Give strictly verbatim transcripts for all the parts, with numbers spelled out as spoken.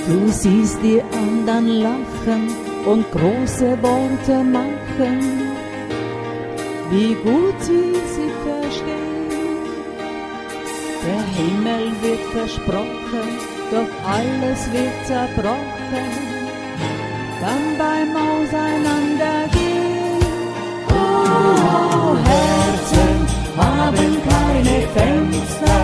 Du siehst die anderen lachen und große Worte machen, wie gut sie sich verstehen. Der Himmel wird versprochen, doch alles wird zerbrochen, dann beim Auseinandergehen. Oh, Herzen haben keine Fenster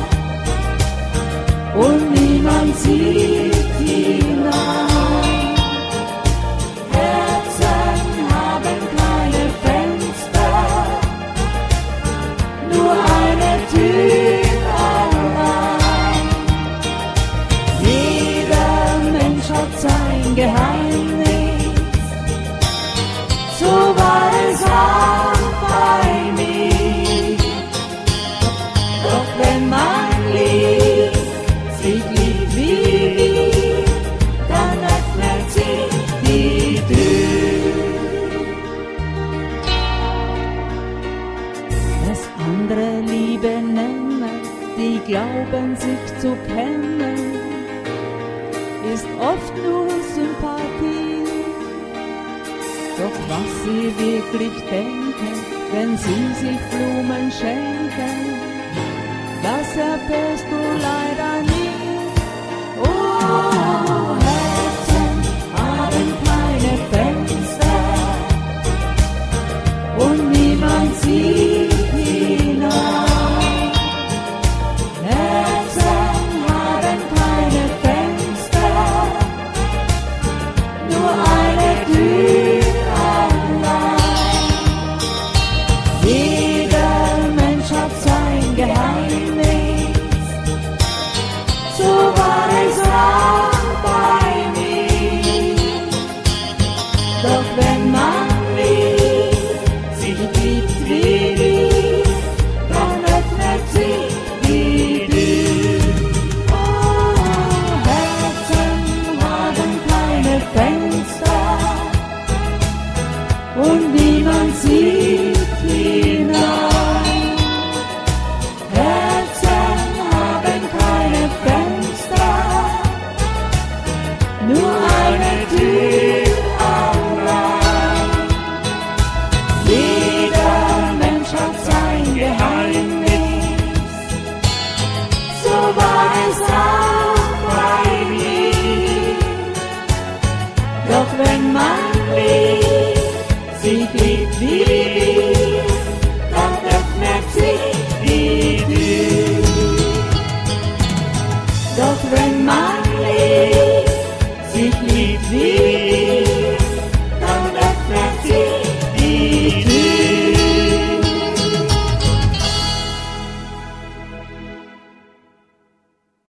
und niemand sieht hinein. Herzen haben keine Fenster, nur eine Tür allein. Jeder Mensch hat sein Geheimnis, so war es auch bei mir. Doch wenn man liebt, sich liebt wie wir, dann öffnet sich die Tür. Was andere Liebe nennen, die glauben sich zu kennen, ist oft nur Sympathie. Doch was sie wirklich denken, wenn sie sich Blumen schenken, das erfährst du leider nie. Oh, Herzen haben keine Fenster und niemand sieht hinein. Herzen haben keine Fenster, nur eine Tür allein. Jeder Mensch hat sein Geheimnis, so war es auch bei mir. Doch wenn man liebt, sich liebt wie wir, dann öffnet sich die Tür. Oh, Herzen haben keine Fenster und